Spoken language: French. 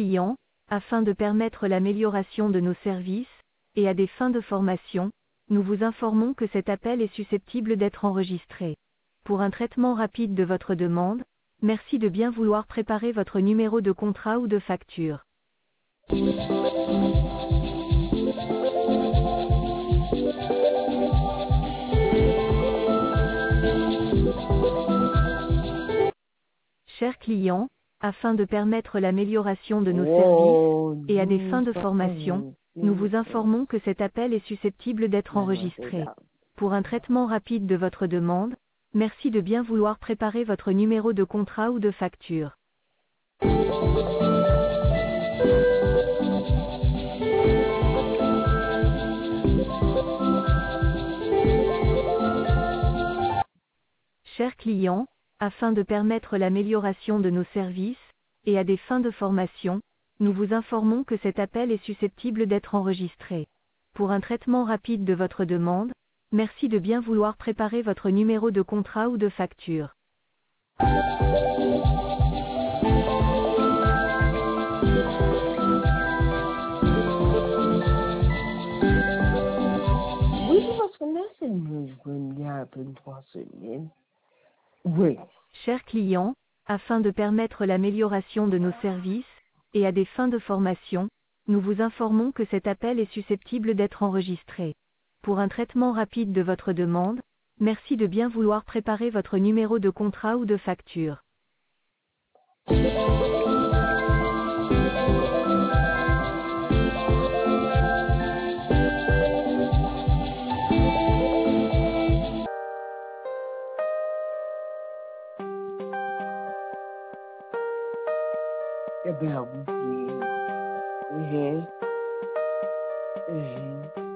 client, afin de permettre l'amélioration de nos services, et à des fins de formation, nous vous informons que cet appel est susceptible d'être enregistré. Pour un traitement rapide de votre demande, merci de bien vouloir préparer votre numéro de contrat ou de facture. Chers clients, afin de permettre l'amélioration de nos services, et à des fins de formation, nous vous informons que cet appel est susceptible d'être enregistré. Pour un traitement rapide de votre demande, merci de bien vouloir préparer votre numéro de contrat ou de facture. Chers clients, afin de permettre l'amélioration de nos services, et à des fins de formation, nous vous informons que cet appel est susceptible d'être enregistré. Pour un traitement rapide de votre demande, merci de bien vouloir préparer votre numéro de contrat ou de facture. Oui, parce que là, c'est mieux, je vais me dire un peu de 3 semaines. Oui. Chers clients, afin de permettre l'amélioration de nos services, et à des fins de formation, nous vous informons que cet appel est susceptible d'être enregistré. Pour un traitement rapide de votre demande, merci de bien vouloir préparer votre numéro de contrat ou de facture. Eh bien, oui. J'ai